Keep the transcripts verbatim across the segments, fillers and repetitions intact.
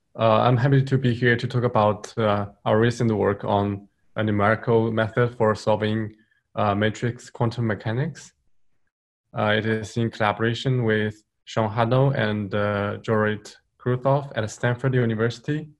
Uh, I'm happy to be here to talk about uh, our recent work on a numerical method for solving uh, matrix quantum mechanics. Uh, it is in collaboration with Sean Hano and uh, Jorit Kruthov at Stanford University.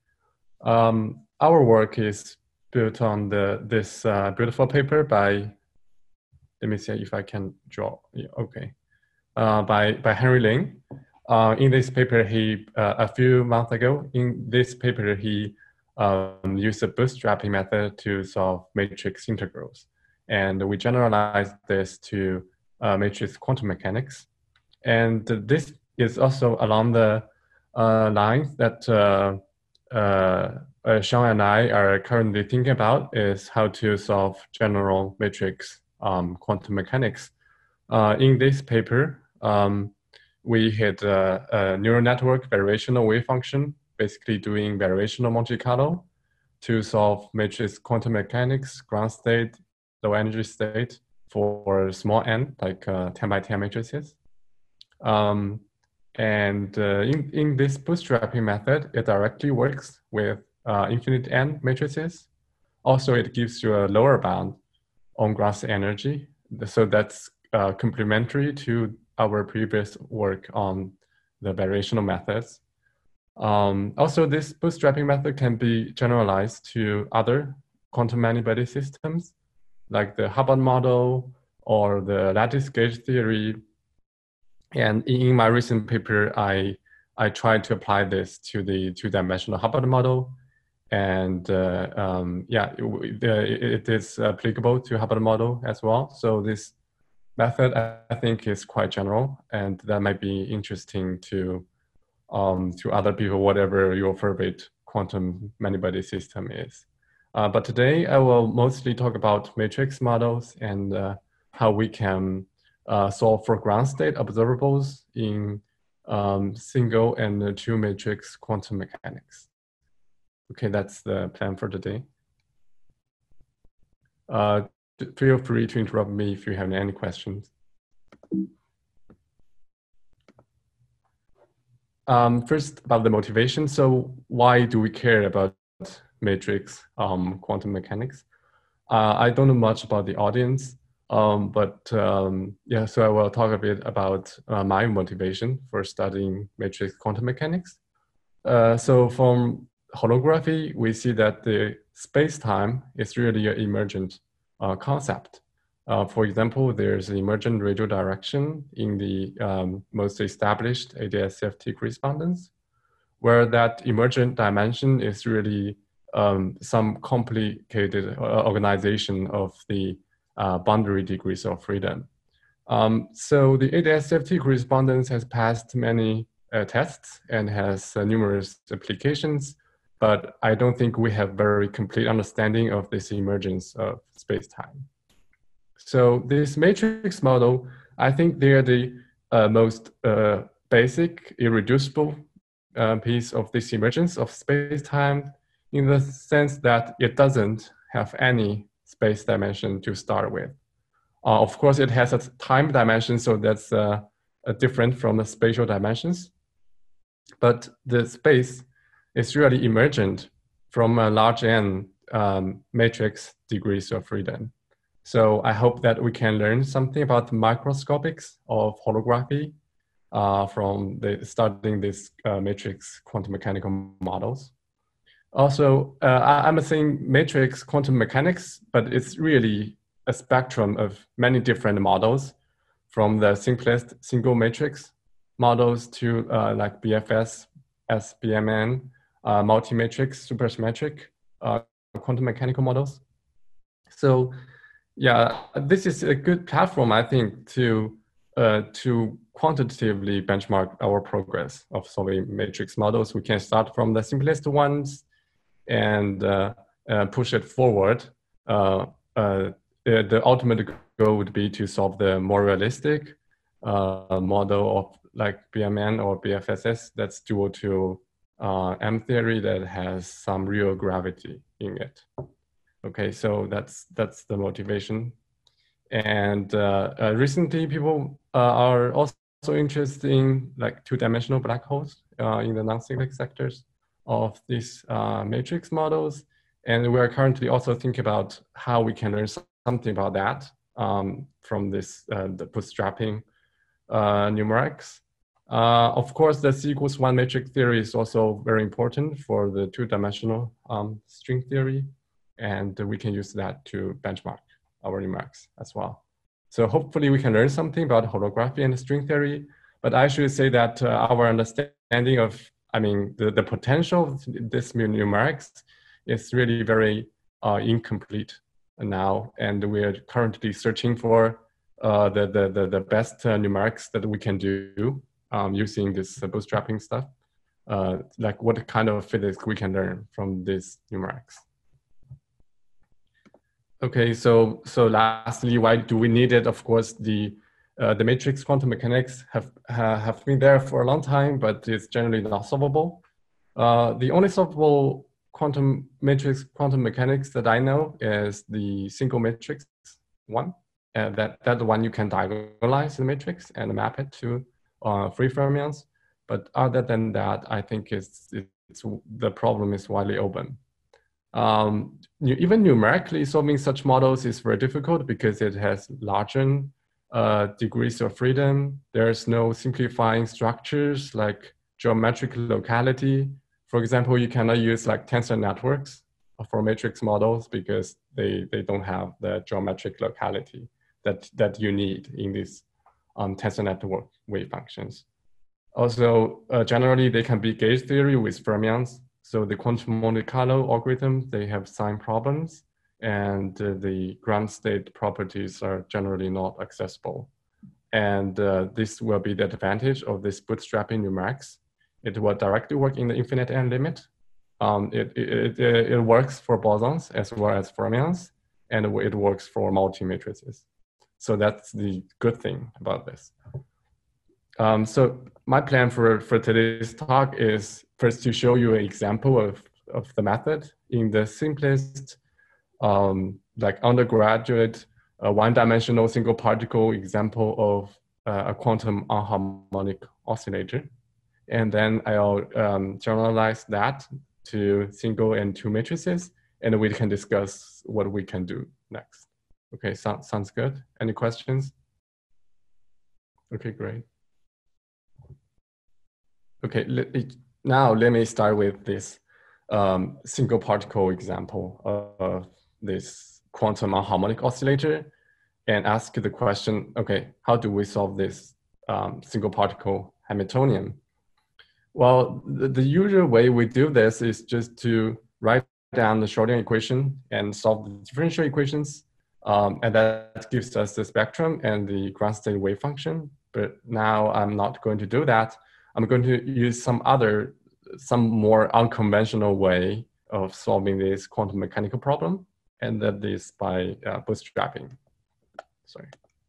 Um, our work is built on the this uh, beautiful paper by, let me see if I can draw, yeah, okay, uh, by, by Henry Lin. Uh, in this paper, he uh, a few months ago, in this paper, he um, used the bootstrapping method to solve matrix integrals. And we generalized this to uh, matrix quantum mechanics. And this is also along the uh, lines that uh, uh, uh, Sean and I are currently thinking about, is how to solve general matrix um, quantum mechanics. Uh, in this paper, um, we had a, a neural network variational wave function, basically doing variational Monte Carlo to solve matrix quantum mechanics, ground state, low energy state for small n, like uh, ten by ten matrices. Um, and uh, in, in this bootstrapping method, it directly works with uh, infinite n matrices. Also, it gives you a lower bound on ground state energy. So that's uh, complementary to our previous work on the variational methods. Um, also, this bootstrapping method can be generalized to other quantum many-body systems, like the Hubbard model or the lattice gauge theory. And in my recent paper, I, I tried to apply this to the two-dimensional Hubbard model. And uh, um, yeah, it, it is applicable to Hubbard model as well. So this method, I think, is quite general, and that might be interesting to um, to other people, whatever your favorite quantum many-body system is. Uh, but today, I will mostly talk about matrix models and uh, how we can uh, solve for ground state observables in um, single and two matrix quantum mechanics. Okay, that's the plan for today. Uh, feel free to interrupt me if you have any questions. Um, first, about the motivation. So why do we care about matrix um, quantum mechanics? Uh, I don't know much about the audience, um, but um, yeah, so I will talk a bit about uh, my motivation for studying matrix quantum mechanics. Uh, so from holography, we see that the space-time is really an emergent uh, concept. Uh, for example, there's an emergent radial direction in the um, most established A D S C F T correspondence, where that emergent dimension is really um, some complicated uh, organization of the uh, boundary degrees of freedom. Um, so the A D S C F T correspondence has passed many uh, tests and has uh, numerous applications, but I don't think we have very complete understanding of this emergence of space-time. So this matrix model, I think they're the uh, most uh, basic, irreducible uh, piece of this emergence of space-time, in the sense that it doesn't have any space dimension to start with. Uh, of course, it has a time dimension, so that's uh, uh, different from the spatial dimensions. But the space is really emergent from a large n um, matrix degrees of freedom. So I hope that we can learn something about the microscopics of holography uh, from the, studying these uh, matrix quantum mechanical models. Also, uh, I, I'm saying matrix quantum mechanics, but it's really a spectrum of many different models, from the simplest single matrix models to uh, like B F S, S B M N, uh, multi-matrix, supersymmetric uh, quantum mechanical models. So yeah, this is a good platform, I think, to uh, to quantitatively benchmark our progress of solving matrix models. We can start from the simplest ones and uh, uh, push it forward. Uh, uh, the ultimate goal would be to solve the more realistic uh, model of like B M N or B F S S that's dual to uh, M theory that has some real gravity in it. Okay, so that's that's the motivation. And uh, uh, recently, people uh, are also interested in like two-dimensional black holes uh, in the non-cyclic sectors of these uh, matrix models. And we are currently also thinking about how we can learn something about that um, from this, uh, the bootstrapping uh, numerics. Uh, of course, the C equals one matrix theory is also very important for the two-dimensional um, string theory. And we can use that to benchmark our numerics as well. So hopefully we can learn something about holography and string theory. But I should say that uh, our understanding of, I mean, the, the potential of this numerics is really very uh, incomplete now. And we're currently searching for uh, the, the, the, the best uh, numerics that we can do um, using this uh, bootstrapping stuff. Uh, like what kind of physics we can learn from these numerics. Okay, so so lastly, why do we need it? Of course, the uh, the matrix quantum mechanics have ha, have been there for a long time, but it's generally not solvable. Uh, the only solvable quantum matrix quantum mechanics that I know is the single matrix one. Uh, that that one you can diagonalize the matrix and map it to uh, free fermions. But other than that, I think it's it's the problem is widely open. Um, even numerically solving such models is very difficult because it has larger uh, degrees of freedom. There's no simplifying structures like geometric locality. For example, you cannot use like tensor networks for matrix models because they, they don't have the geometric locality that, that you need in these um, tensor network wave functions. Also, uh, generally, they can be gauge theory with fermions. So the quantum Monte Carlo algorithms, they have sign problems, and uh, the ground state properties are generally not accessible. And uh, this will be the advantage of this bootstrapping numerics. It will directly work in the infinite end limit. Um, it, it, it, it works for bosons as well as fermions, and it works for multi-matrices. So that's the good thing about this. Um, so my plan for, for today's talk is first to show you an example of, of the method in the simplest, um, like undergraduate, uh, one-dimensional single particle example of uh, a quantum anharmonic oscillator. And then I'll um, generalize that to single and two matrices, and we can discuss what we can do next. Okay, so, sounds good. Any questions? Okay, great. Okay, let me, now let me start with this um, single particle example of this quantum anharmonic oscillator and ask the question, okay, how do we solve this um, single particle Hamiltonian? Well, the, the usual way we do this is just to write down the Schrodinger equation and solve the differential equations. Um, and that gives us the spectrum and the ground state wave function. But now I'm not going to do that. I'm going to use some other, some more unconventional way of solving this quantum mechanical problem, and that is by uh, bootstrapping. Sorry.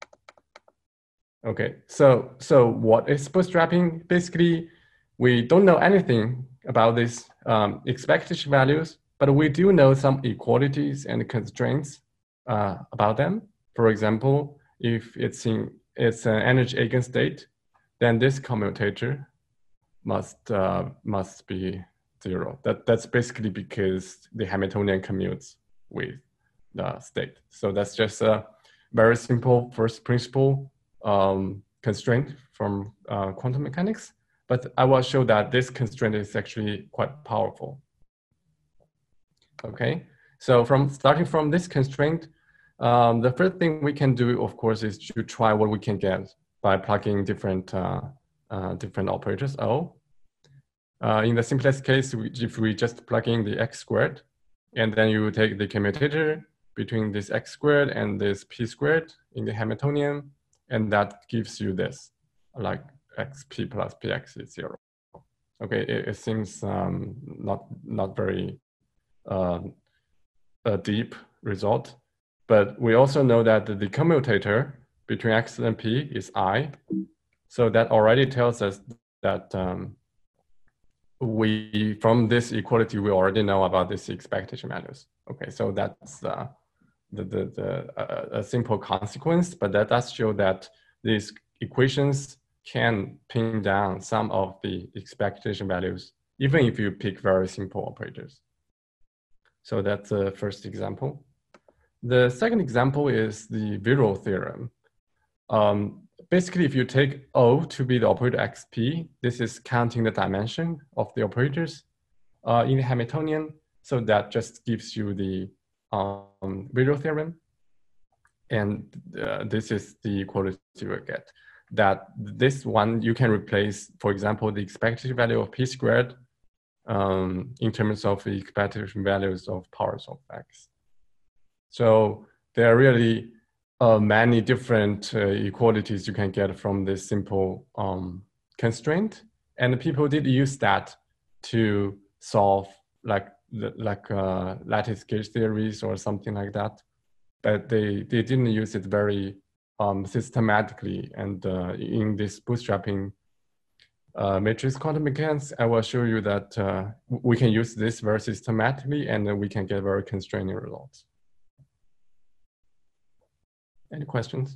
Okay, so so what is bootstrapping? Basically, we don't know anything about these um, expectation values, but we do know some equalities and constraints uh, about them. For example, if it's in it's an energy eigenstate, then this commutator must uh, must be zero. That that's basically because the Hamiltonian commutes with the state. So that's just a very simple first principle um, constraint from uh, quantum mechanics. But I will show that this constraint is actually quite powerful. Okay, so from starting from this constraint, um, the first thing we can do, of course, is to try what we can get by plugging different uh, uh, different operators O. Uh, in the simplest case, we, if we just plug in the x squared, and then you take the commutator between this x squared and this p squared in the Hamiltonian, and that gives you this, like xp plus px is zero. Okay, it, it seems um, not not very uh, a deep result, but we also know that the commutator between x and p is I, so that already tells us that um, we from this equality we already know about this expectation values. Okay, so that's uh, the the, the uh, a simple consequence, but that does show that these equations can pin down some of the expectation values even if you pick very simple operators. So that's the first example. The second example is the Virol theorem. Um, basically, if you take O to be the operator X P, this is counting the dimension of the operators uh, in the Hamiltonian. So that just gives you the um, Virol theorem. And uh, this is the equality you will get. That this one you can replace, for example, the expectation value of P squared um, in terms of the expectation values of powers of X. So there are really uh, many different uh, equalities you can get from this simple um, constraint. And people did use that to solve like, like uh, lattice gauge theories or something like that. But they, they didn't use it very um, systematically. And uh, in this bootstrapping uh, matrix quantum mechanics, I will show you that uh, we can use this very systematically and then we can get very constraining results. Any questions?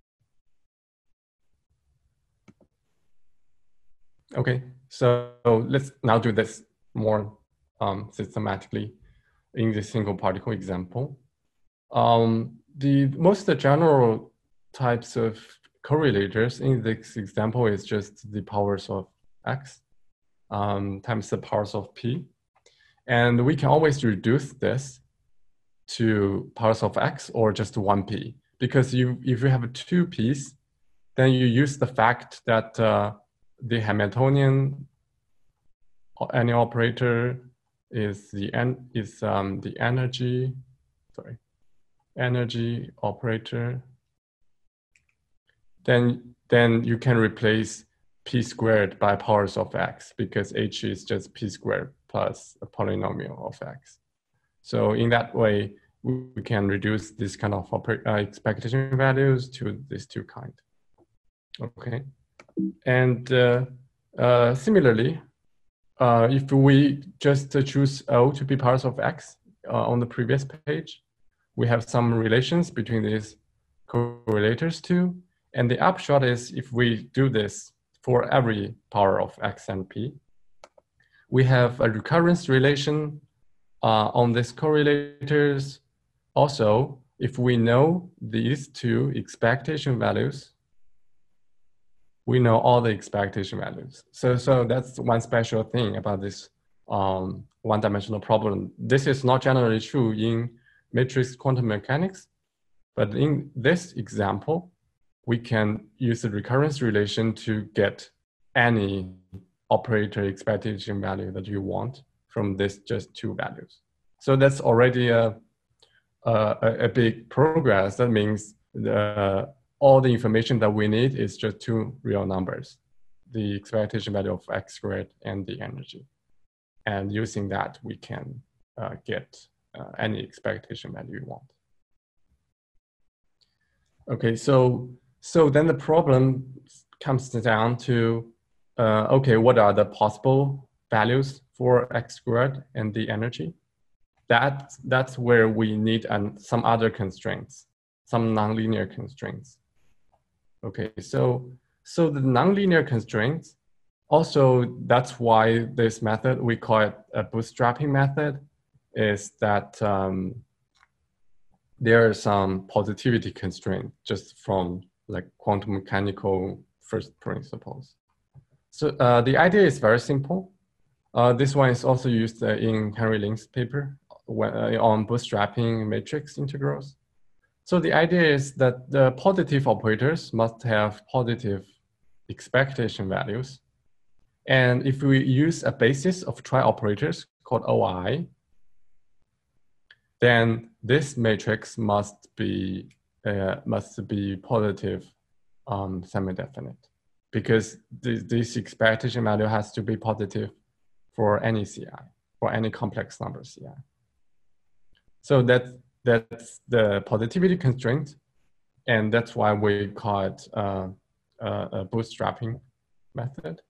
Okay, so let's now do this more um, systematically in the single particle example. Um, the most general types of correlators in this example is just the powers of X um, times the powers of P. And we can always reduce this to powers of X or just one P. Because you, if you have two P's, then you use the fact that uh, the Hamiltonian any operator is the en is um, the energy, sorry, energy operator. Then then you can replace P squared by powers of X because H is just P squared plus a polynomial of X. So in that way, we can reduce this kind of uh, expectation values to these two kind. Okay, and uh, uh, similarly, uh, if we just uh, choose O to be powers of X uh, on the previous page, we have some relations between these correlators too. And the upshot is if we do this for every power of X and P, we have a recurrence relation uh, on these correlators. Also, if we know these two expectation values, we know all the expectation values. So, so that's one special thing about this um, one-dimensional problem. This is not generally true in matrix quantum mechanics, but in this example, we can use the recurrence relation to get any operator expectation value that you want from this just two values. So that's already a, a, a big progress. That means the, all the information that we need is just two real numbers, the expectation value of X squared and the energy. And using that, we can uh, get uh, any expectation value you want. Okay, so, so then the problem comes down to, uh, okay, what are the possible values for X squared and the energy? That, that's where we need um, some other constraints, some nonlinear constraints. Okay, so, so the nonlinear constraints, also that's why this method, we call it a bootstrapping method, is that um, there are some positivity constraints just from like quantum mechanical first principles. So uh, the idea is very simple. Uh, this one is also used uh, in Henry Link's paper when, uh, on bootstrapping matrix integrals. So the idea is that the positive operators must have positive expectation values. And if we use a basis of tri-operators called O I, then this matrix must be, uh, must be positive um, semi-definite because th this expectation value has to be positive for any C I, for any complex number C I. So that, that's the positivity constraint, and that's why we call it uh, uh, a bootstrapping method.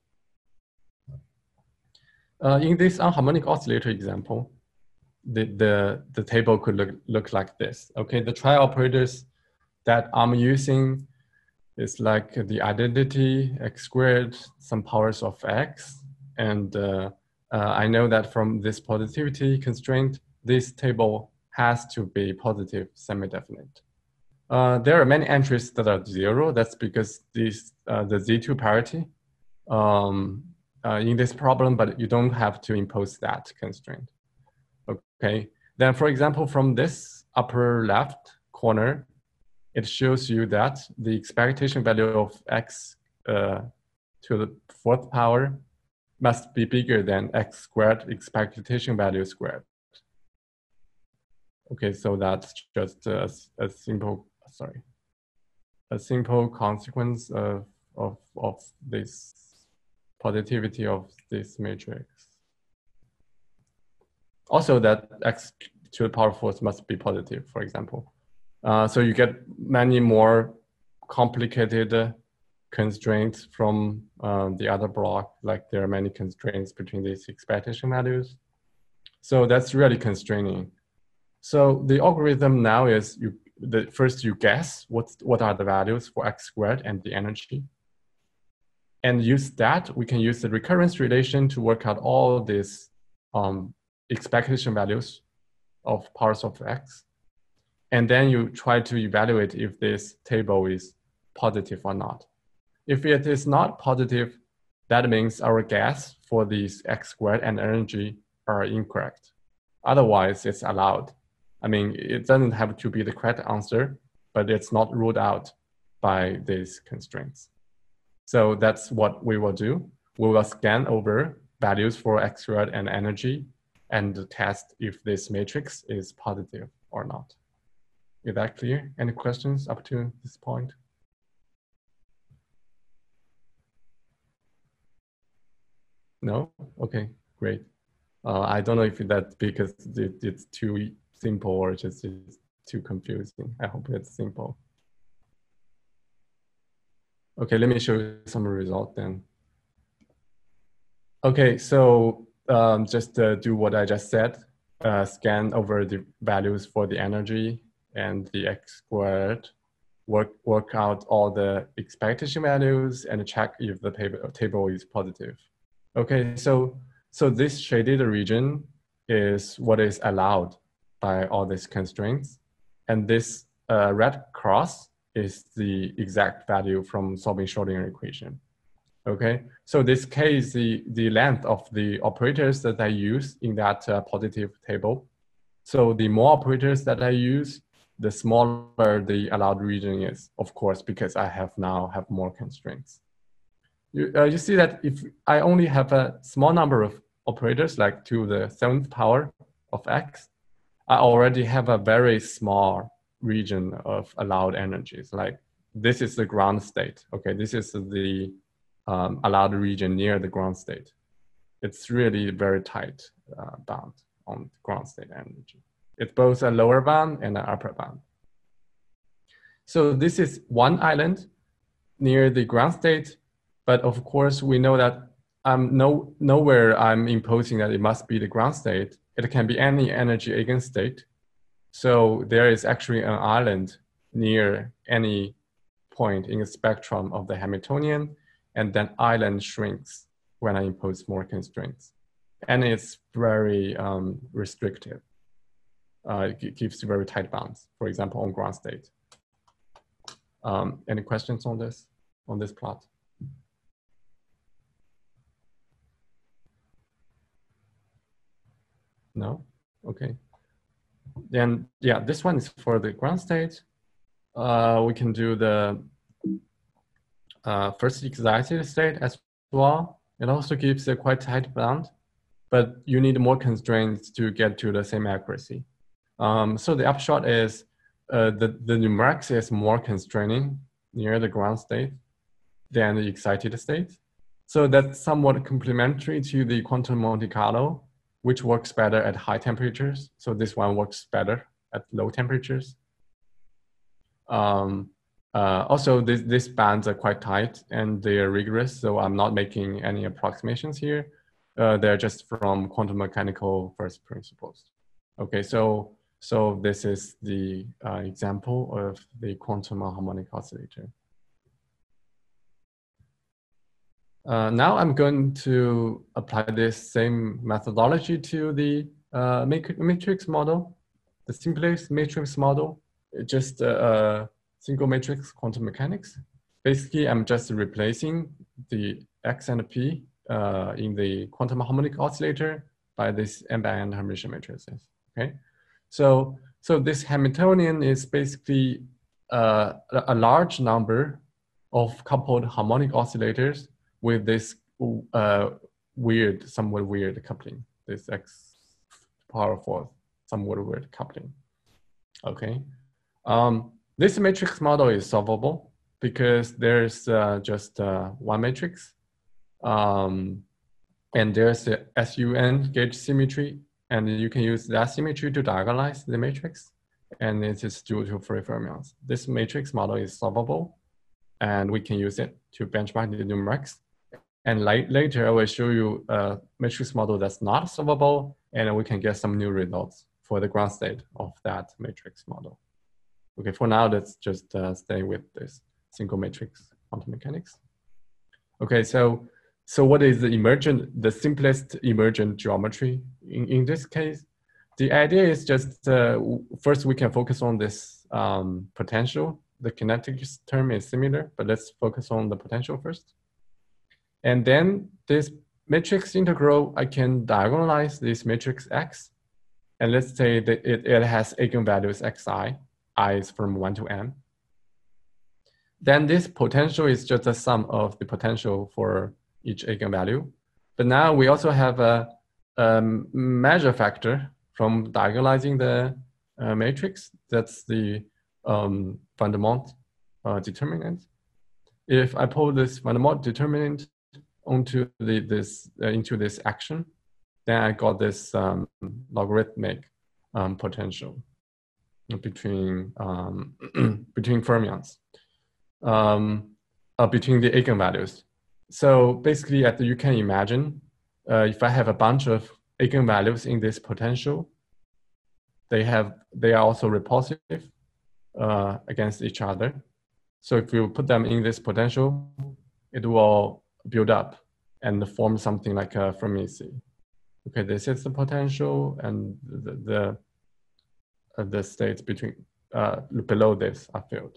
Uh, in this unharmonic oscillator example, the, the, the table could look, look like this. Okay, the tri-operators that I'm using is like the identity X squared, some powers of X, and uh, uh, I know that from this positivity constraint, this table has to be positive semi-definite. Uh, there are many entries that are zero. That's because this, uh, the Z two parity um, uh, in this problem, but you don't have to impose that constraint. Okay, then for example, from this upper left corner, it shows you that the expectation value of x uh, to the fourth power must be bigger than x squared expectation value squared. Okay, so that's just a, a simple, sorry, a simple consequence of, of, of this positivity of this matrix. Also that x to the power fourth must be positive, for example. Uh, so you get many more complicated uh, constraints from um, the other block, like there are many constraints between these expectation values. So that's really constraining. So the algorithm now is you the first you guess what's, what are the values for x squared and the energy. And use that, we can use the recurrence relation to work out all these um, expectation values of powers of x. And then you try to evaluate if this table is positive or not. If it is not positive, that means our guess for these x squared and energy are incorrect. Otherwise, it's allowed. I mean, it doesn't have to be the correct answer, but it's not ruled out by these constraints. So that's what we will do. We will scan over values for x squared and energy and test if this matrix is positive or not. Is that clear? Any questions up to this point? No? Okay, great. Uh, I don't know if that's because it, it's too simple or just it's too confusing. I hope it's simple. Okay, let me show you some result then. Okay, so um, just uh, do what I just said. Uh, scan over the values for the energy and the x squared. Work, work out all the expectation values and check if the table, table is positive. Okay, so, so this shaded region is what is allowed by all these constraints. And this uh, red cross is the exact value from solving Schrodinger equation. Okay, so this case, the, the length of the operators that I use in that uh, positive table. So the more operators that I use, the smaller the allowed region is, of course, because I have now have more constraints. You, uh, you see that if I only have a small number of operators, like to the seventh power of x, I already have a very small region of allowed energies. Like this is the ground state. Okay, this is the um, allowed region near the ground state. It's really very tight uh, bound on ground state energy. It's both a lower bound and an upper bound. So this is one island near the ground state, but of course we know that um, no, nowhere I'm imposing that it must be the ground state. It can be any energy eigenstate. So there is actually an island near any point in the spectrum of the Hamiltonian, and then island shrinks when I impose more constraints. And it's very um, restrictive. Uh, it gives you very tight bounds, for example, on ground state. Um, any questions on this, on this plot? No? Okay. Then, yeah, this one is for the ground state. Uh, we can do the uh, first excited state as well. It also gives a quite tight bound, but you need more constraints to get to the same accuracy. Um, so the upshot is uh, the, the numerics is more constraining near the ground state than the excited state. So that's somewhat complementary to the quantum Monte Carlo, which works better at high temperatures. So this one works better at low temperatures. Um, uh, also, this, these bands are quite tight and they are rigorous, so I'm not making any approximations here. Uh, they're just from quantum mechanical first principles. Okay, so, so this is the uh, example of the quantum harmonic oscillator. Uh, now I'm going to apply this same methodology to the uh, matrix model, the simplest matrix model, just a, a single matrix quantum mechanics. Basically, I'm just replacing the X and P uh, in the quantum harmonic oscillator by this n by n Hermitian matrices. Okay, so so this Hamiltonian is basically uh, a large number of coupled harmonic oscillators with this uh, weird, somewhat weird coupling, this X power four, somewhat weird coupling. Okay, um, this matrix model is solvable because there's uh, just uh, one matrix, um, and there's a S U N gauge symmetry, and you can use that symmetry to diagonalize the matrix, and it is due to free fermions. This matrix model is solvable, and we can use it to benchmark the numerics. And like, later, I will show you a matrix model that's not solvable, and we can get some new results for the ground state of that matrix model. Okay, for now, let's just uh, stay with this single matrix quantum mechanics. Okay, so so what is the emergent, the simplest emergent geometry in, in this case? The idea is just, uh, first we can focus on this um, potential. The kinetics term is similar, but let's focus on the potential first. And then this matrix integral, I can diagonalize this matrix X. And let's say that it, it has eigenvalues xi, I is from one to n. Then this potential is just a sum of the potential for each eigenvalue. But now we also have a, a measure factor from diagonalizing the uh, matrix. That's the um, van der Monte uh, determinant. If I pull this van der Monte determinant onto the, this, uh, into this action, then I got this um, logarithmic um, potential between, um, between fermions, um, uh, between the eigenvalues. So basically, as you can imagine, uh, if I have a bunch of eigenvalues in this potential, they have they are also repulsive uh, against each other. So if you put them in this potential, it will build up and form something like a Fermi sea. Okay, this is the potential, and the the, uh, the states between uh, below this are filled.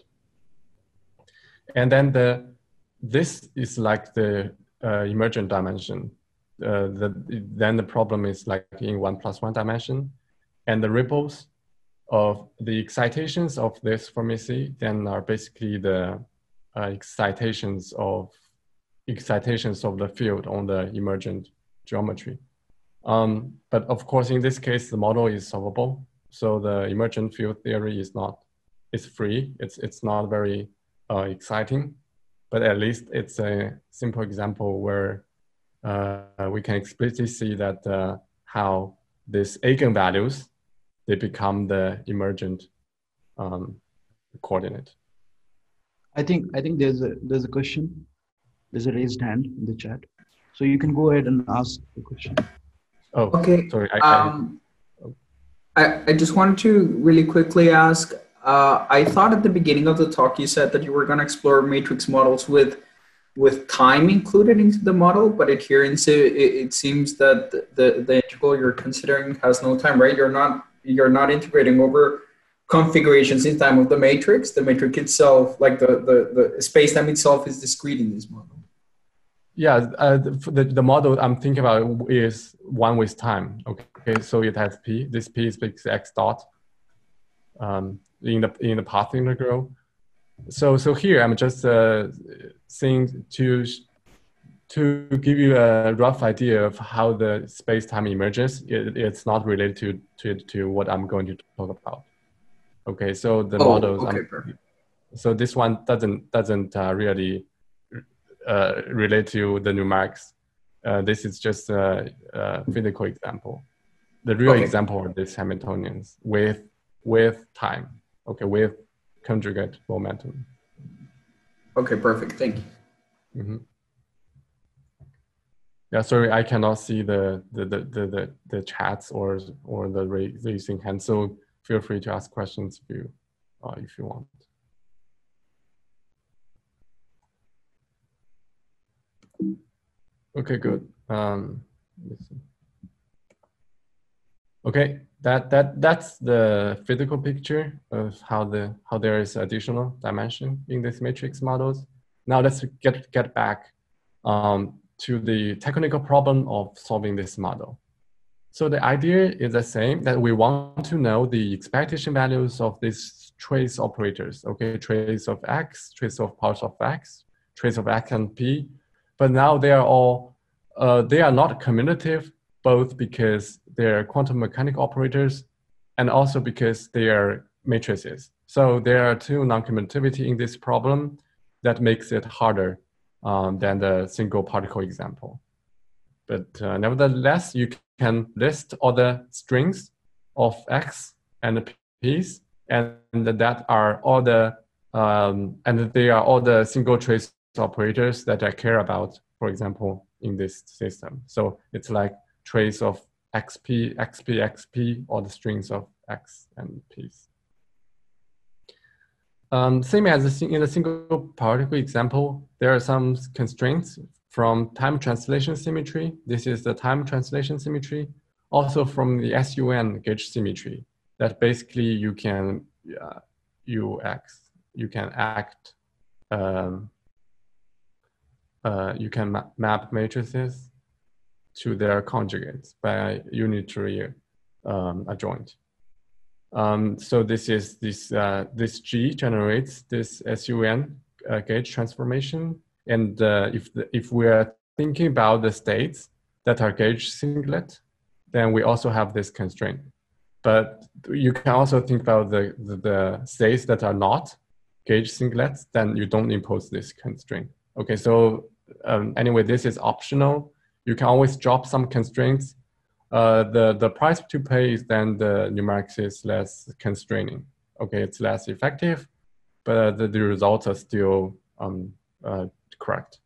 And then the this is like the uh, emergent dimension. Uh, the, then the problem is like in one plus one dimension, and the ripples of the excitations of this Fermi sea then are basically the uh, excitations of excitations of the field on the emergent geometry. Um, but of course, in this case, the model is solvable. So the emergent field theory is not, it's free. It's, it's not very uh, exciting, but at least it's a simple example where uh, we can explicitly see that uh, how these eigenvalues, they become the emergent um, coordinate. I think, I think there's a, there's a question. There's a raised hand in the chat. So you can go ahead and ask the question. Oh, okay. Sorry. I, um, I, I, I just wanted to really quickly ask, uh, I thought at the beginning of the talk, you said that you were going to explore matrix models with with time included into the model, but adherence, it, it seems that the, the, the integral you're considering has no time, right? You're not, you're not integrating over configurations in time of the matrix. The matrix itself, like the, the, the space-time itself is discrete in this model. Yeah, uh, the, the model I'm thinking about is one with time. Okay, so it has P. This P is X dot um, in the in the path integral. So so here I'm just uh, saying to to give you a rough idea of how the space-time emerges. It, it's not related to, to to what I'm going to talk about. Okay, so the oh, models. Okay, I'm, perfect. So this one doesn't doesn't uh, really uh, relate to the numerics. Uh, this is just a, a physical example. The real Okay. example are these Hamiltonians with with time. Okay, with conjugate momentum. Okay, perfect. Thank you. Mm-hmm. Yeah, sorry, I cannot see the the the the the, the chats or or the raising hand. So feel free to ask questions if you uh, if you want. Okay, good. Um, let's see. Okay, that that that's the physical picture of how the how there is additional dimension in this matrix models. Now let's get get back um, to the technical problem of solving this model. So the idea is the same, that we want to know the expectation values of these trace operators. Okay, trace of x, trace of parts of x, trace of x and p, but now they are all uh, they are not commutative, both because they're quantum mechanic operators and also because they are matrices. So there are two non-commutativity in this problem that makes it harder um, than the single particle example. But uh, nevertheless, you can list all the strings of x and p's, and that are all the um, and they are all the single trace operators that I care about, for example, in this system. So it's like trace of xp, xp, xp, all the strings of x and p's. Um, same as in the single particle example, there are some constraints from time translation symmetry. This is the time translation symmetry. Also from the S U N gauge symmetry, that basically you can uh, U X, you can act, um, uh, you can ma map matrices to their conjugates by unitary um, adjoint. Um, so this is this uh, this G generates this S U N uh, gauge transformation, and uh, if the, if we are thinking about the states that are gauge singlet, then we also have this constraint. But you can also think about the the, the states that are not gauge singlets, then you don't impose this constraint. Okay, so um, anyway, this is optional. You can always drop some constraints. Uh, the, the price to pay is then the numerics is less constraining. Okay, it's less effective, but the, the results are still um, uh, correct.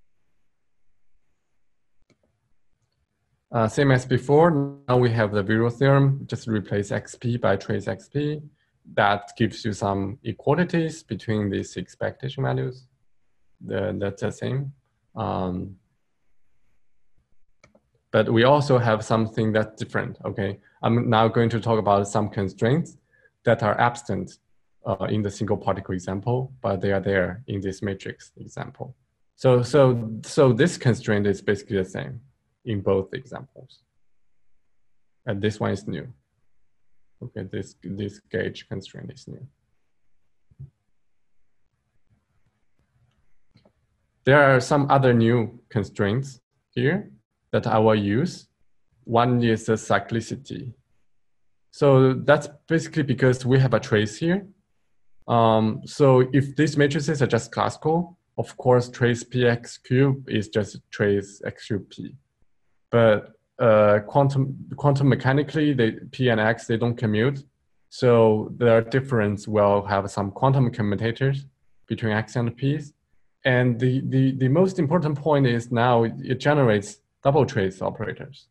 Uh, same as before, now we have the Virol theorem, just replace X P by trace X P. That gives you some equalities between these expectation values. The, that's the same. Um, But we also have something that's different, okay? I'm now going to talk about some constraints that are absent uh, in the single particle example, but they are there in this matrix example. So, so, so this constraint is basically the same in both examples. And this one is new. Okay, this, this gauge constraint is new. There are some other new constraints here that I will use. One is the cyclicity. So that's basically because we have a trace here. Um, so if these matrices are just classical, of course, trace px cube is just trace x cube p. But uh, quantum, quantum mechanically, they, p and x, they don't commute. So their difference will have some quantum commutators between x and p's. And the, the, the most important point is now it generates double trace operators.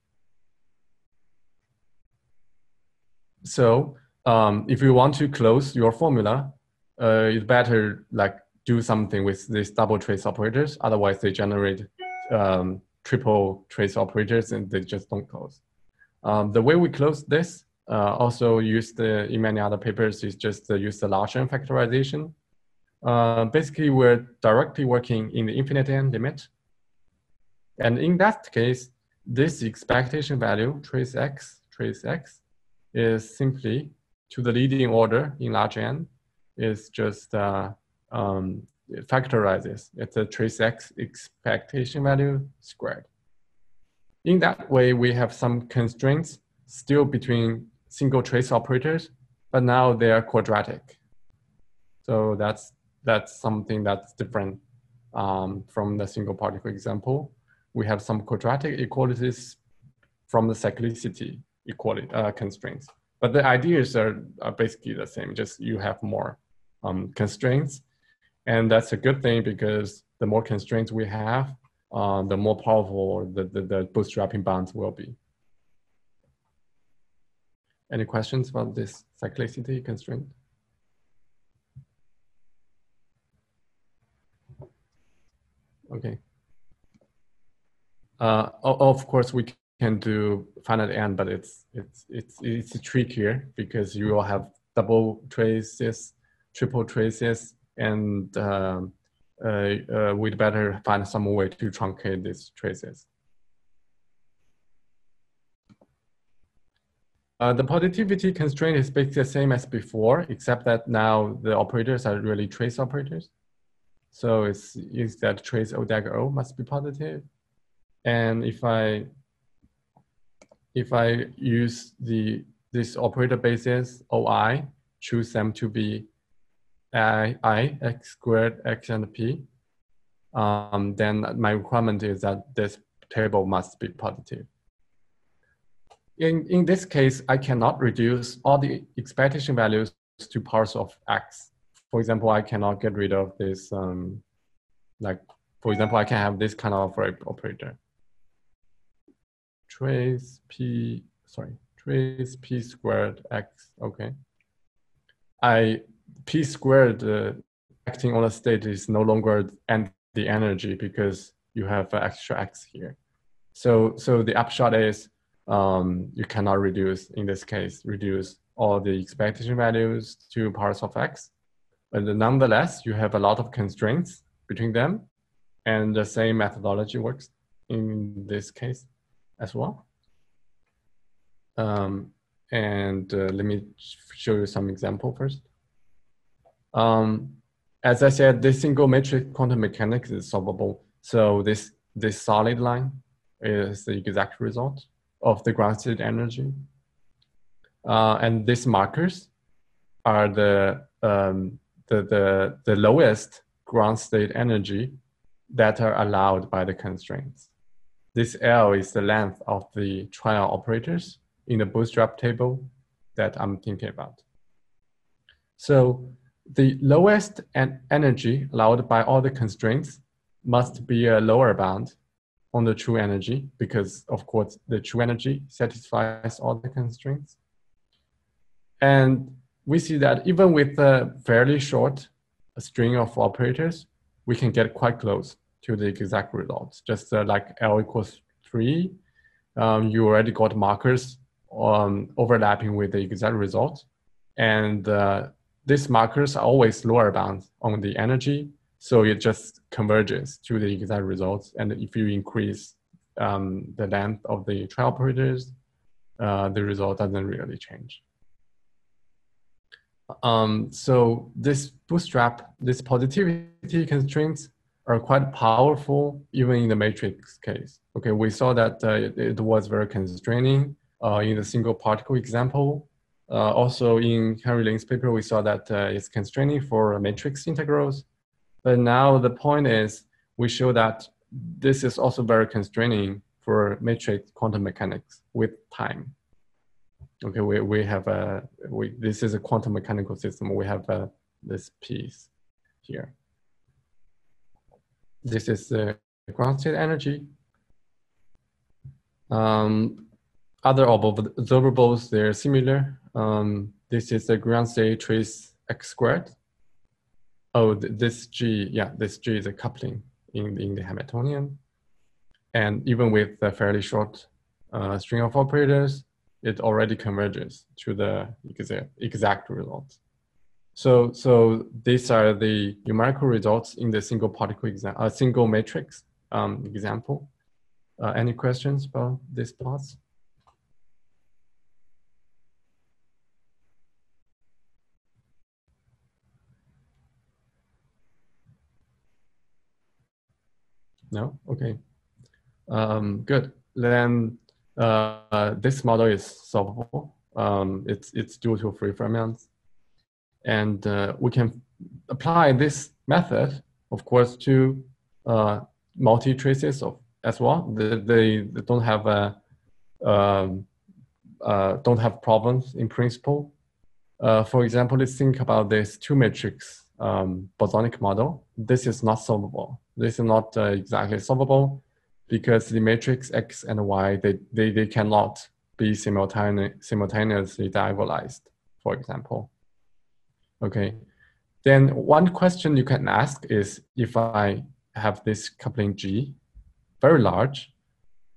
So um, if you want to close your formula, uh, it's better like do something with these double trace operators. Otherwise, they generate um, triple trace operators and they just don't close. Um, the way we close this, uh, also used uh, in many other papers, is just uh, use the Larsen factorization. Uh, basically, we're directly working in the infinite n limit. And in that case, this expectation value, trace x, trace x, is simply to the leading order in large n, is just uh, um, it factorizes. It's a trace x expectation value squared. In that way, we have some constraints still between single trace operators, but now they are quadratic. So that's, that's something that's different um, from the single particle example. We have some quadratic equalities from the cyclicity equality uh, constraints. But the ideas are, are basically the same, just you have more um, constraints. And that's a good thing because the more constraints we have, uh, the more powerful the, the, the bootstrapping bounds will be. Any questions about this cyclicity constraint? Okay. Uh, of course, we can do finite n, but it's it's it's it's trickier because you will have double traces, triple traces, and um, uh, uh, we'd better find some way to truncate these traces. Uh, the positivity constraint is basically the same as before, except that now the operators are really trace operators. So it's is that trace O dagger O must be positive. And if I if I use the this operator basis O I, choose them to be I, I x squared x and p, um, then my requirement is that this table must be positive. In, in this case, I cannot reduce all the expectation values to powers of x. For example, I cannot get rid of this, um, like, for example, I can have this kind of operator. Trace p, sorry, trace p squared x, okay. I, p squared uh, acting on a state is no longer and the energy because you have uh, extra x here. So, so the upshot is um, you cannot reduce, in this case, reduce all the expectation values to powers of x. But nonetheless, you have a lot of constraints between them, and the same methodology works in this case as well. Um, and uh, let me show you some example first. Um, as I said, this single matrix quantum mechanics is solvable. So this, this solid line is the exact result of the ground state energy. Uh, and these markers are the, um, the, the, the lowest ground state energy that are allowed by the constraints. This L is the length of the trial operators in the bootstrap table that I'm thinking about. So the lowest en energy allowed by all the constraints must be a lower bound on the true energy because, of course, the true energy satisfies all the constraints. And we see that even with a fairly short string of operators, we can get quite close to the exact results. Just uh, like L equals three, um, you already got markers um, overlapping with the exact result. And uh, these markers are always lower bound on the energy, so it just converges to the exact results. And if you increase um, the length of the trial operators, uh, the result doesn't really change. Um, so this bootstrap, this positivity constraints are quite powerful even in the matrix case. Okay, we saw that uh, it, it was very constraining uh, in the single particle example. Uh, also in Henry Ling's paper, we saw that uh, it's constraining for matrix integrals. But now the point is, we show that this is also very constraining for matrix quantum mechanics with time. Okay, we, we have a, we, this is a quantum mechanical system. We have a, this piece here. This is the ground state energy. Um, other observables, they're similar. Um, this is the ground state trace x squared. Oh, this G, yeah, this G is a coupling in, in the Hamiltonian. And even with a fairly short uh, string of operators, it already converges to the exact, exact results. So, so these are the numerical results in the single particle exam, uh, single matrix um, example. Uh, any questions about these plots? No? Okay. Um, good. Then uh, this model is solvable. Um, it's, it's due to free Fermions. And uh, we can apply this method, of course, to uh, multi-traces of as well. They, they, they don't have a, um, uh, don't have problems in principle. Uh, for example, let's think about this two matrix um, bosonic model. This is not solvable. This is not uh, exactly solvable because the matrix X and Y, they, they, they cannot be simultane simultaneously diagonalized, for example. Okay, then one question you can ask is if I have this coupling G, very large,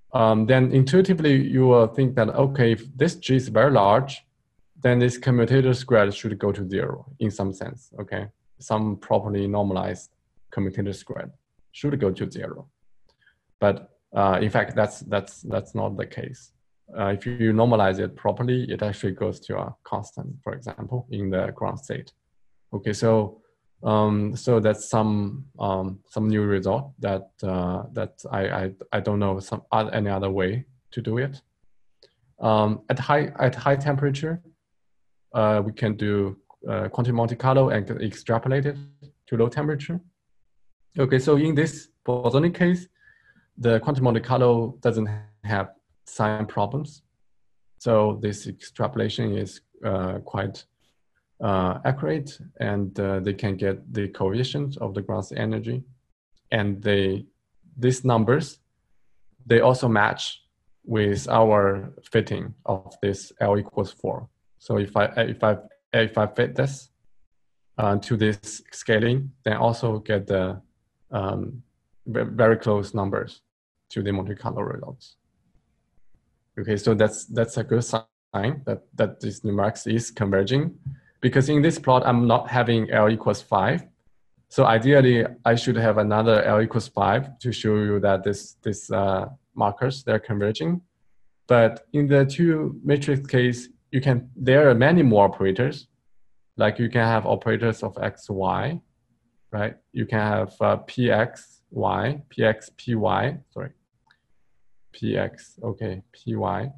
um, then intuitively you will think that, okay, if this G is very large, then this commutator squared should go to zero in some sense, okay? Some properly normalized commutator squared should go to zero. But uh, in fact, that's, that's, that's not the case. Uh, if you normalize it properly, it actually goes to a constant, for example, in the ground state. Okay, so um, so that's some um, some new result that uh, that I, I I don't know some other, any other way to do it. Um, at high at high temperature, uh, we can do uh, quantum Monte Carlo and extrapolate it to low temperature. Okay, so in this bosonic case, the quantum Monte Carlo doesn't have sign problems, so this extrapolation is uh, quite uh, accurate, and uh, they can get the coefficient of the ground state energy, and they these numbers they also match with our fitting of this L equals four. So if I if I if I fit this uh, to this scaling, then also get the um, very close numbers to the Monte Carlo results. Okay, so that's that's a good sign that that this numerics is converging, because in this plot I'm not having L equals five. So ideally, I should have another L equals five to show you that this this uh, markers they're converging. But in the two matrix case, you can there are many more operators. Like you can have operators of x, y, right? You can have uh, px, y, px, py. Sorry, px. Okay, py.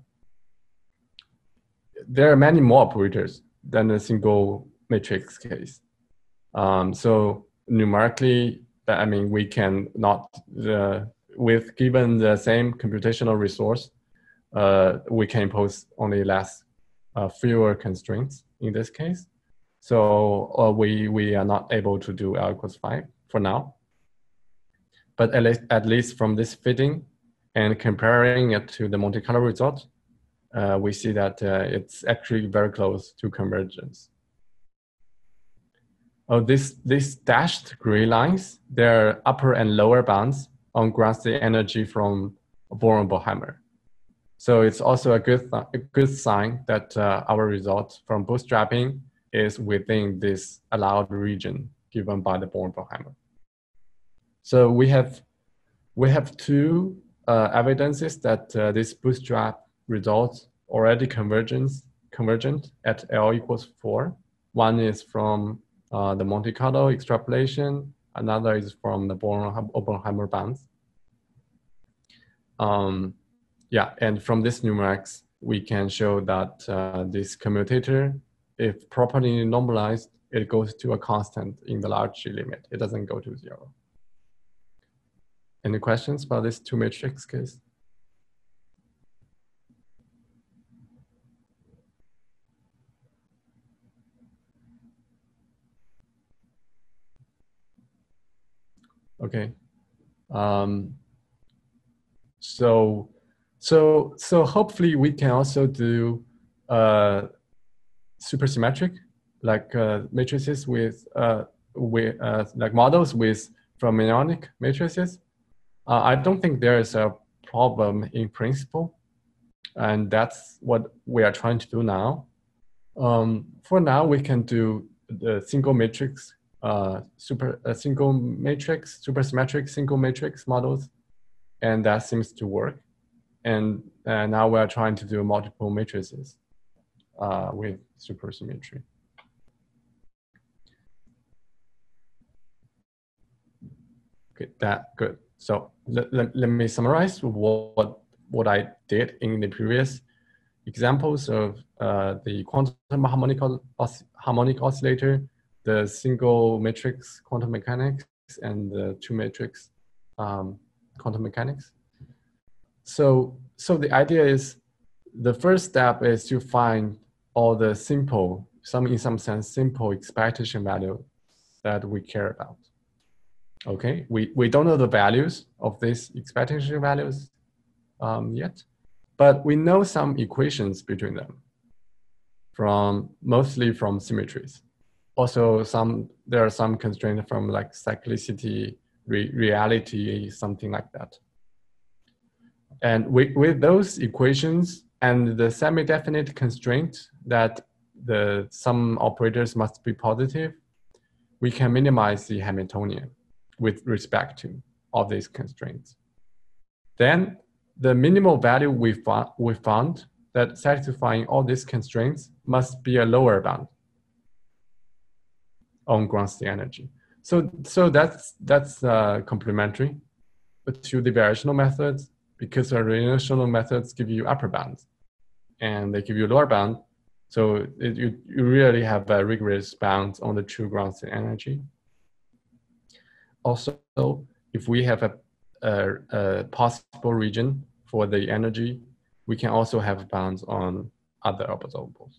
There are many more operators than a single matrix case. Um, so numerically, I mean, we can not, uh, with given the same computational resource, uh, we can impose only less, uh, fewer constraints in this case. So uh, we, we are not able to do L equals five for now. But at least, at least from this fitting and comparing it to the Monte Carlo result, uh, we see that uh, it's actually very close to convergence. Oh, this, these dashed gray lines, they're upper and lower bounds on ground state energy from Born-Boheimer. So it's also a good, a good sign that uh, our result from bootstrapping is within this allowed region given by the Born-Boheimer. So we have, we have two uh, evidences that uh, this bootstrap results already convergence, convergent at L equals four. One is from uh, the Monte Carlo extrapolation, another is from the Born-Oppenheimer bounds. Um, yeah, and from this numerics, we can show that uh, this commutator, if properly normalized, it goes to a constant in the large G limit. It doesn't go to zero. Any questions about this two matrix case? Okay. Um, so, so, so hopefully we can also do uh, supersymmetric, like uh, matrices with, uh, with uh, like models with fermionic matrices. Uh, I don't think there is a problem in principle, and that's what we are trying to do now. Um, for now, we can do the single matrix, uh, super uh, single matrix, supersymmetric single matrix models, and that seems to work. And uh, now we are trying to do multiple matrices uh, with supersymmetry. Okay, that good. So let, let, let me summarize what, what I did in the previous examples of uh, the quantum harmonic, os harmonic oscillator, the single matrix quantum mechanics, and the two matrix um, quantum mechanics. So, so the idea is the first step is to find all the simple, some in some sense, simple expectation value that we care about. Okay, we, we don't know the values of these expectation values um, yet, but we know some equations between them from mostly from symmetries. Also, some there are some constraints from like cyclicity, re reality, something like that. And with, with those equations and the semi-definite constraint that the some operators must be positive, we can minimize the Hamiltonian with respect to all these constraints. Then the minimal value we found, we found that satisfying all these constraints must be a lower bound on ground state energy. So, so that's, that's uh, complementary to the variational methods, because the variational methods give you upper bounds and they give you lower bound. So it, you, you really have a rigorous bounds on the true ground state energy. Also, if we have a, a, a possible region for the energy, we can also have bounds on other observables.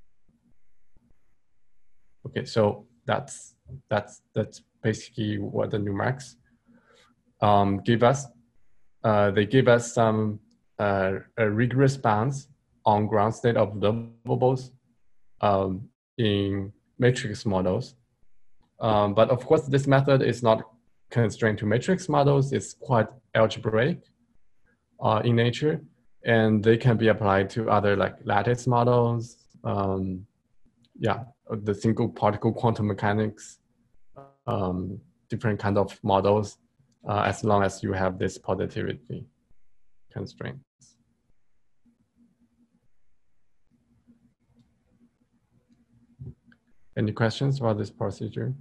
Okay, so that's that's that's basically what the numerics um, give us. Uh, they give us some uh, rigorous bounds on ground state observables um, in matrix models. Um, but of course, this method is not constrained to matrix models. It's quite algebraic uh, in nature, and they can be applied to other like lattice models. Um, yeah, the single particle quantum mechanics, um, different kind of models, uh, as long as you have this positivity constraints. Any questions about this procedure?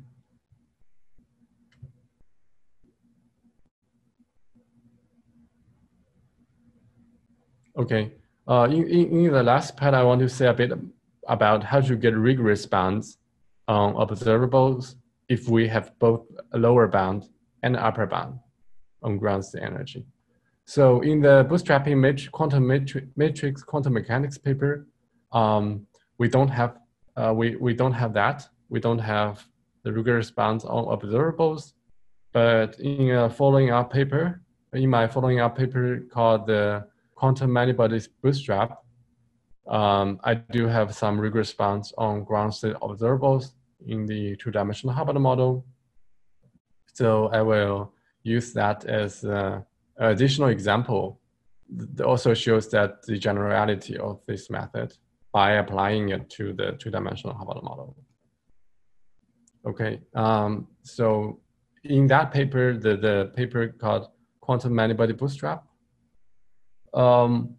Okay, uh, in, in, in the last part, I want to say a bit about how to get rigorous bounds on observables if we have both a lower bound and upper bound on ground state energy. So in the bootstrapping matrix, quantum matrix, matrix quantum mechanics paper, um, we don't have uh, we we don't have that. We don't have the rigorous bounds on observables. But in a following up paper, in my following up paper called the Quantum Many-Bodies Bootstrap, um, I do have some rigorous bounds on ground state observables in the two-dimensional Hubbard model. So I will use that as an additional example that also shows that the generality of this method by applying it to the two-dimensional Hubbard model. Okay, um, so in that paper, the, the paper called Quantum Many-Body Bootstrap, um,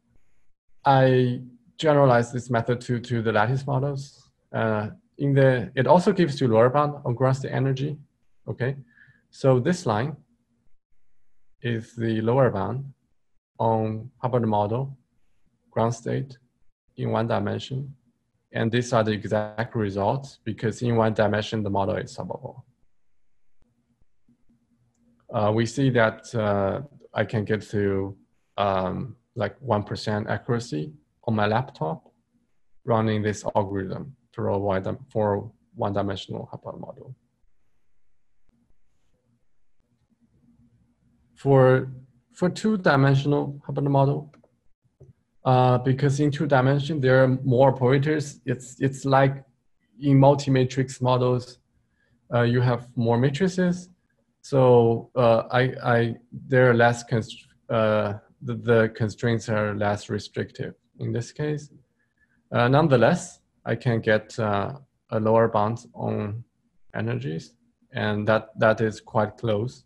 I generalized this method to, to the lattice models. Uh, in the, it also gives you lower bound on ground state energy. Okay, so this line is the lower bound on Hubbard model, ground state in one dimension. And these are the exact results because in one dimension, the model is subbable. Uh, we see that uh, I can get to um, like one percent accuracy on my laptop running this algorithm for a wide, for one-dimensional Hubbard model. For, for two-dimensional Hubbard model, uh, because in two dimensions there are more operators, it's, it's like in multi-matrix models, uh, you have more matrices. So uh, I, I, there are less, const uh, the, the constraints are less restrictive in this case. Uh, nonetheless, I can get uh, a lower bound on energies, and that, that is quite close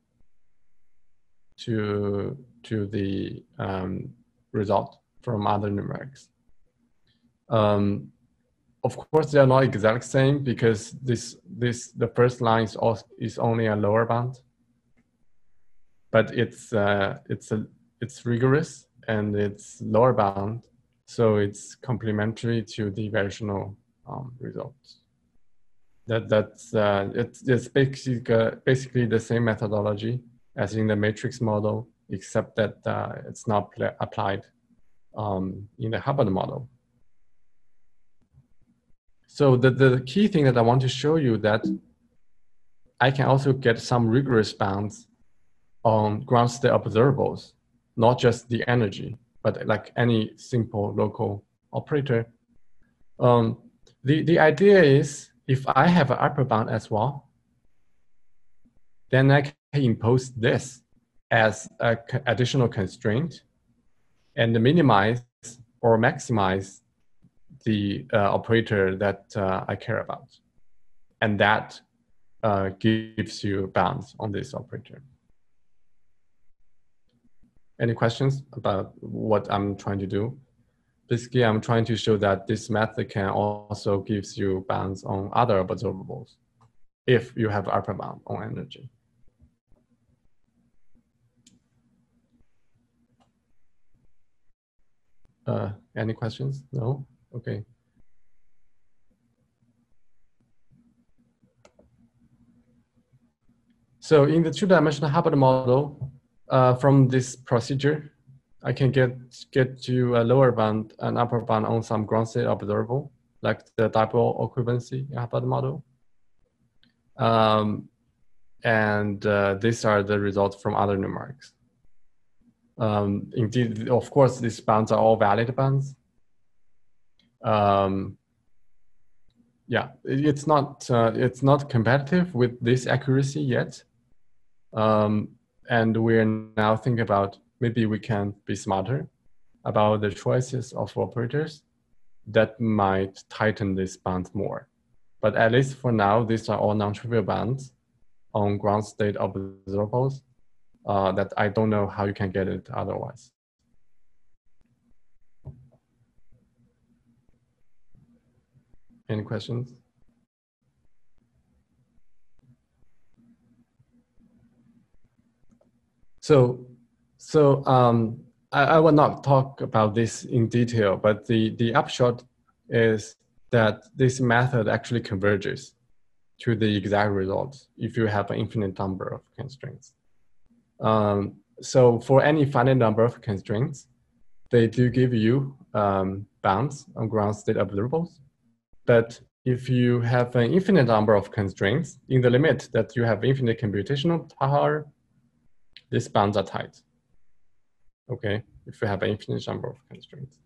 to, to the um, result from other numerics. Um, of course, they are not exact same because this, this, the first line is, also, is only a lower bound, but it's, uh, it's, a, it's rigorous and it's lower bound. So it's complementary to the variational um, results. That, that's, uh, it's, it's basically, uh, basically the same methodology as in the matrix model, except that uh, it's not applied um, in the Hubbard model. So the, the key thing that I want to show you that I can also get some rigorous bounds on ground state observables, not just the energy, but like any simple local operator. Um, the, the idea is if I have an upper bound as well, then I can impose this as an additional constraint and minimize or maximize the uh, operator that uh, I care about. And that uh, gives you bounds on this operator. Any questions about what I'm trying to do? Basically, I'm trying to show that this method can also gives you bounds on other observables if you have upper bound on energy. Uh, any questions? No? Okay. So in the two-dimensional Hubbard model, uh, from this procedure, I can get get to a lower bound and upper bound on some ground state observable, like the dipole equivalency in Hubbard model. Um, and uh, these are the results from other numerics. Um, indeed, of course, these bounds are all valid bounds. Um, yeah, it's not uh, it's not competitive with this accuracy yet. Um, and we're now thinking about maybe we can be smarter about the choices of operators that might tighten this bound more. But at least for now, these are all non-trivial bounds on ground state observables uh, that I don't know how you can get it otherwise. Any questions? So, so um, I, I will not talk about this in detail, but the, the upshot is that this method actually converges to the exact results if you have an infinite number of constraints. Um, so for any finite number of constraints, they do give you um, bounds on ground state observables. But if you have an infinite number of constraints, in the limit that you have infinite computational power, these bounds are tight, okay, if you have an infinite number of constraints.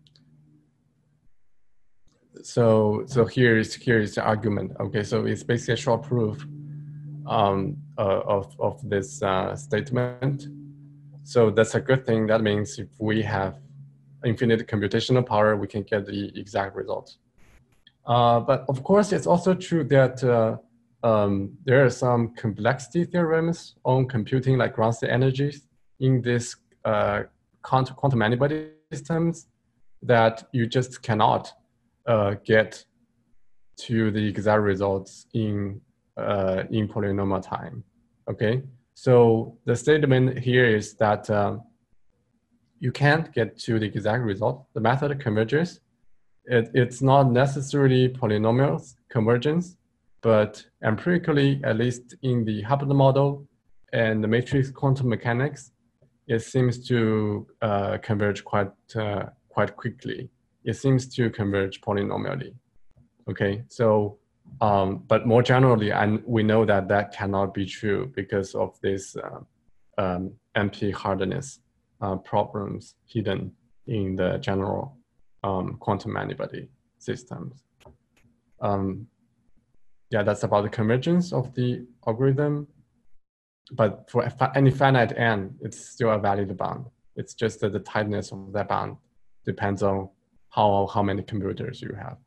So, so here is, here is the argument, okay, so it's basically a short proof um, uh, of, of this uh, statement. So that's a good thing. That means if we have infinite computational power, we can get the exact results. Uh, but of course, it's also true that uh, um, there are some complexity theorems on computing like ground state energies in this uh, quantum antibody systems that you just cannot uh, get to the exact results in, uh, in polynomial time, okay? So the statement here is that um, you can't get to the exact result. The method converges. It, it's not necessarily polynomials convergence, but empirically, at least in the Hubbard model and the matrix quantum mechanics, it seems to uh, converge quite, uh, quite quickly. It seems to converge polynomially, okay? So, um, but more generally, and we know that that cannot be true because of this uh, um, M P hardness uh, problems hidden in the general um, quantum antibody systems. Um, yeah, that's about the convergence of the algorithm. But for any finite n, it's still a valid bound. It's just that the tightness of that bound depends on how, how many computers you have.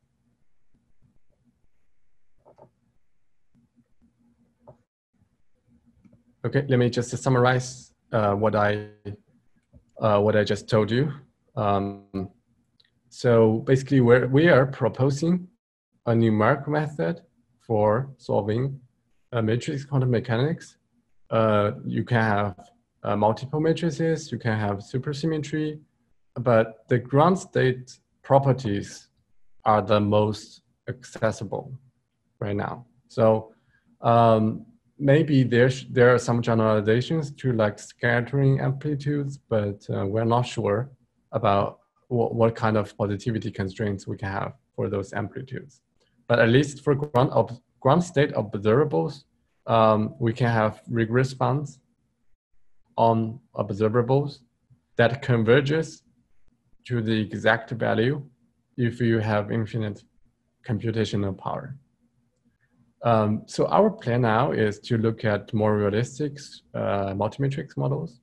Okay, let me just summarize uh, what I uh, what I just told you. Um, so basically, we're, we are proposing a numeric method for solving uh, matrix quantum mechanics. Uh, you can have uh, multiple matrices, you can have supersymmetry, but the ground state properties are the most accessible right now. So um, maybe there's, there are some generalizations to like scattering amplitudes, but uh, we're not sure about what, what kind of positivity constraints we can have for those amplitudes. But at least for ground, ob ground state observables, um, we can have rigorous bounds on observables that converges to the exact value if you have infinite computational power. Um, so our plan now is to look at more realistic uh, multi-matrix models.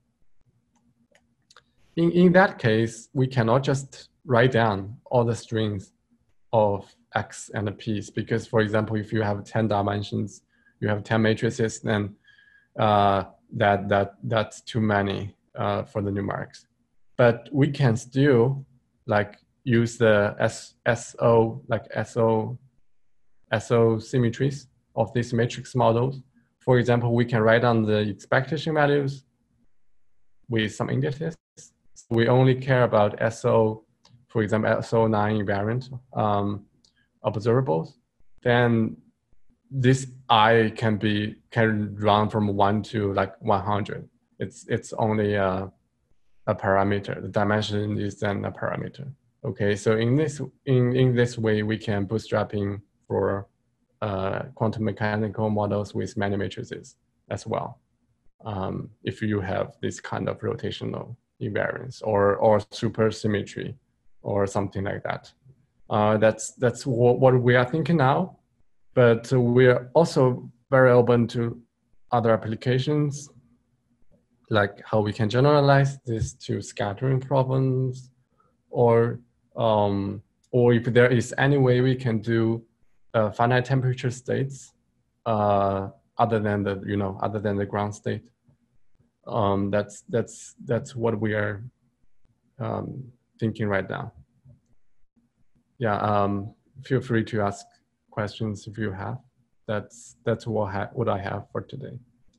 In, in that case, we cannot just write down all the strings of X and the P's, because, for example, if you have ten dimensions, you have ten matrices, then uh, that, that, that's too many uh, for the numerics. But we can still like use the S, SO, like SO, SO symmetries of these matrix models. For example, we can write down the expectation values with some indices. We only care about S O, for example, S O nine invariant um, observables. Then this I can be can run from one to like one hundred. It's it's only a, a parameter. The dimension is then a parameter. Okay, so in this in in this way we can bootstrapping for uh, quantum mechanical models with many matrices as well. Um, if you have this kind of rotational invariance or or supersymmetry or something like that. Uh, that's that's what, what we are thinking now, but we are also very open to other applications, like how we can generalize this to scattering problems, or um, or if there is any way we can do uh, finite temperature states uh, other than the you know other than the ground state. Um, that's that's that's what we are um, thinking right now. Yeah, um, feel free to ask questions if you have. That's that's what ha what I have for today.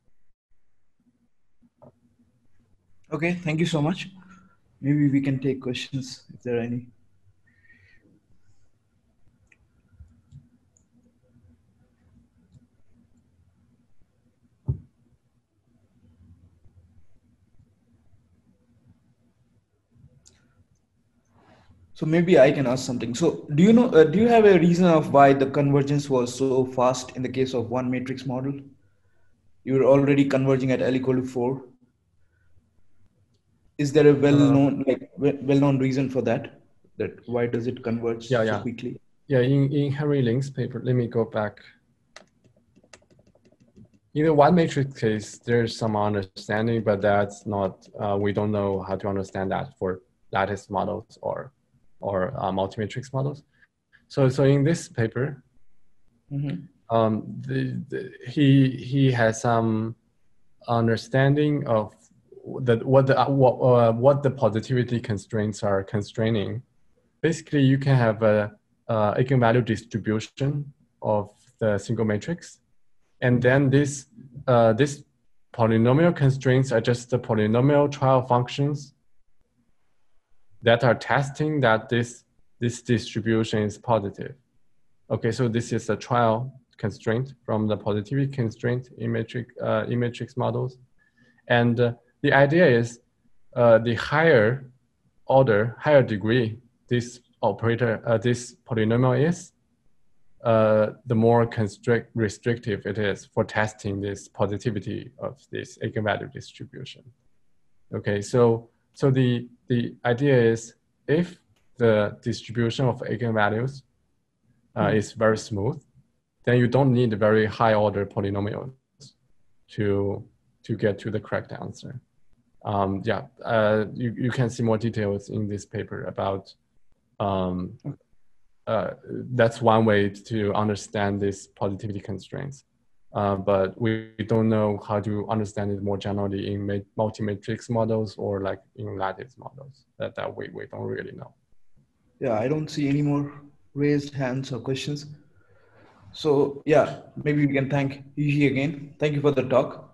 Okay, thank you so much. Maybe we can take questions if there are any. So maybe I can ask something. So do you know, uh, do you have a reason of why the convergence was so fast in the case of one matrix model? You were already converging at L equal to four. Is there a well-known, uh, like well-known reason for that? That why does it converge yeah, so yeah. quickly? Yeah, in, in Henry Ling's paper, let me go back. In the one matrix case, there's some understanding, but that's not, uh, we don't know how to understand that for lattice models or or uh, multi-matrix models. So, so in this paper, mm-hmm. um, the, the, he he has some understanding of the, what the what uh, what the positivity constraints are constraining. Basically, you can have a, a eigenvalue distribution of the single matrix, and then this uh, this polynomial constraints are just the polynomial trial functions that are testing that this, this distribution is positive. Okay, so this is a trial constraint from the positivity constraint in matrix, uh, in matrix models. And uh, the idea is uh, the higher order, higher degree this operator, uh, this polynomial is, uh, the more constrict, restrictive it is for testing this positivity of this eigenvalue distribution. Okay, so So the, the idea is if the distribution of eigenvalues uh, mm. is very smooth, then you don't need very high order polynomials to, to get to the correct answer. Um, yeah, uh, you, you can see more details in this paper about, um, uh, that's one way to understand these positivity constraints. Uh, but we don't know how to understand it more generally in multi-matrix models or like in lattice models. That, that we, we don't really know. Yeah, I don't see any more raised hands or questions. So yeah, maybe we can thank Yuji again. Thank you for the talk.